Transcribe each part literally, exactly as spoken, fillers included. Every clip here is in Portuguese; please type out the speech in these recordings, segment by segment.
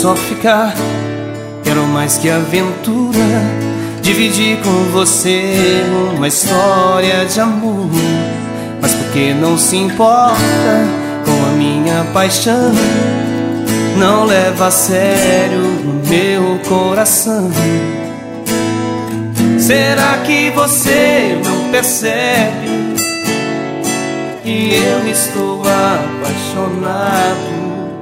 só ficar. Quero mais que aventura, dividir com você uma história de amor. Mas por que não se importa com a minha paixão? Não leva a sério o meu coração. Será que você não percebe que eu estou apaixonado?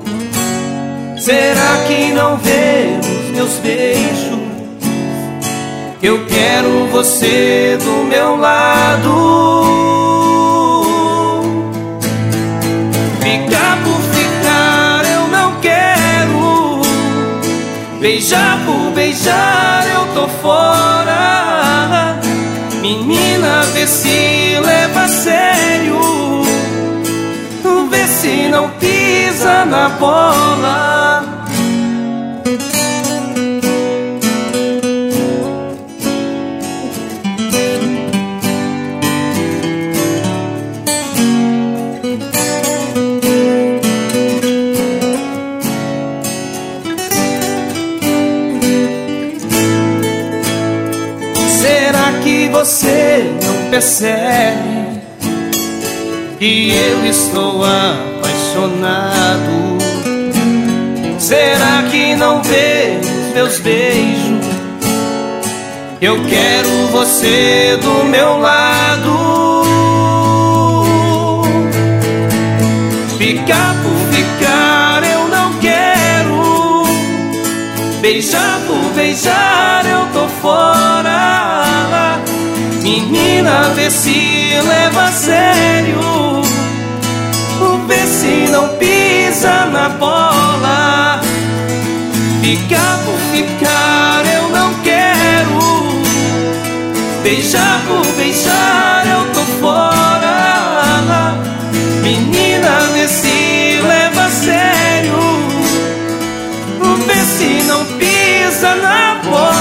Será que não vê os meus beijos? Eu quero você do meu lado. Ficar por ficar eu não quero. Beijar por beijar eu tô fora. Menina, vê se leva a sério. Vê se não pisa na bola. Será que você não percebe que eu estou apaixonado? Será que não vê os meus beijos? Eu quero você do meu lado. Ficar por ficar eu não quero. Beijar por beijar eu tô fora. Menina, vê se leva a sério. Vê se não pisa na bola. Ficar por ficar eu não quero. Beijar por beijar eu tô fora. Menina, vê se leva a sério. Vê se não pisa na bola.